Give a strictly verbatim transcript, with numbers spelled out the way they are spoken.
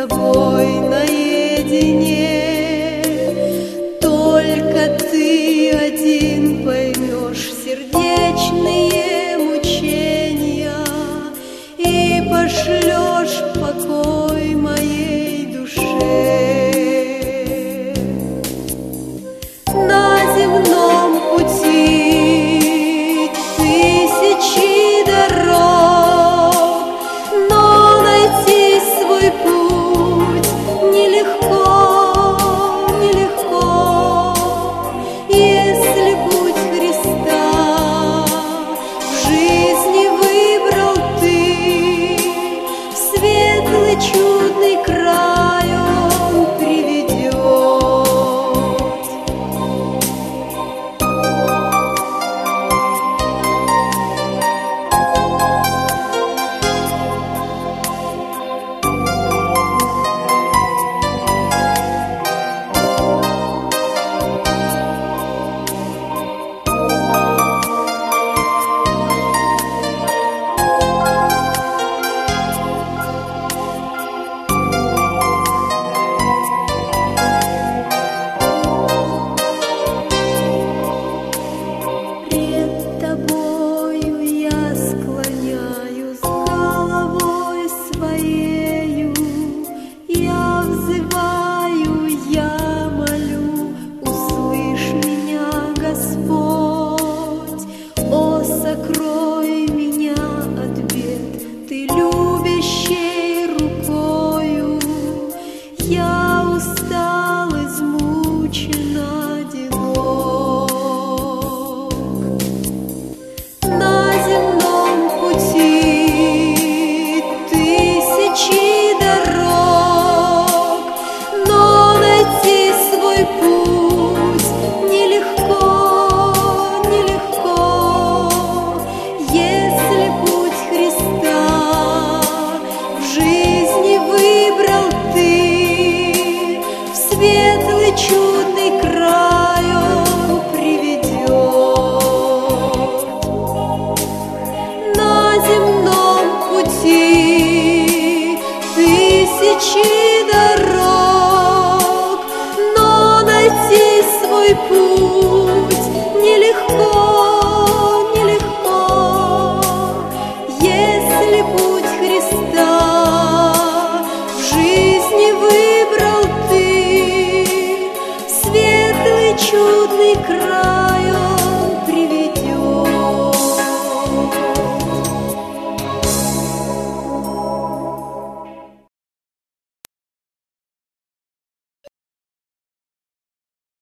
тобой наедине. Только ты один поймешь сердечные мучения и пошлешь покой моей душе. На земном пути тысячи дорог, но найти свой путь нелегко, нелегко. Если путь Христа в жизни выбрал ты, в светлый чудный край Он приведет. Закрой меня от бед ты любящей рукою. Я устал, измучен, одинок. На земном пути тысячи дорог, но найти свой путь нелегко. Светлый чудный край Он приведет. На земном пути тысячи